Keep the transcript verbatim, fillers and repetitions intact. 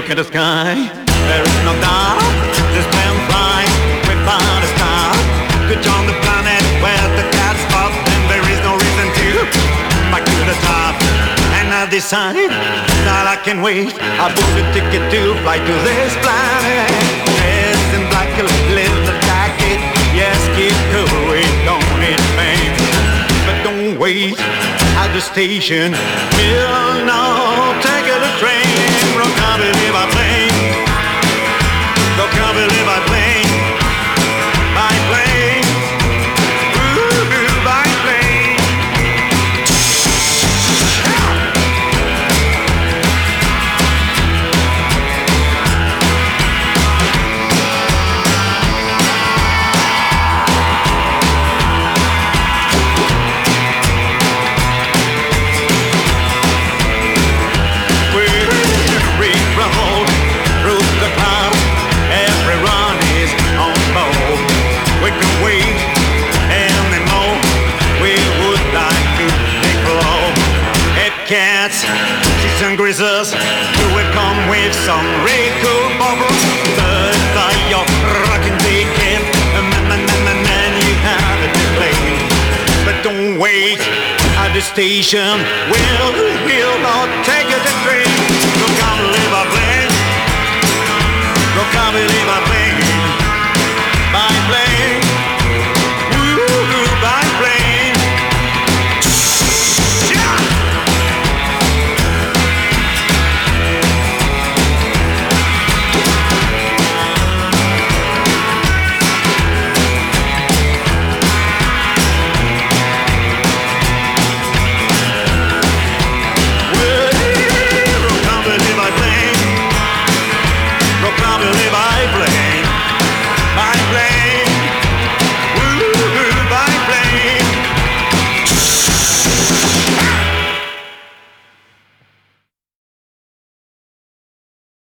look at the sky. There is no doubt this plane flies without a stop. Good on the planet where the cats up, and there is no reason to back to the top. And I decide that I can wait. I booked a ticket to fly to this planet. Dressed in black, a little jacket. Yes, keep going, don't need fame, but don't wait at the station. Till now, take a train. Rock, can't believe I plane. Rock, can't believe I plane. I plane. Ooh, I plane. Cats, she's and greasers, you will come with some really cool bubbles. Third by your rockin' ticket, man, man, man, man, man, you have it to play. But don't wait at the station, we'll, we'll not take you to train. Look, can't believe I play. Look, can't believe I play.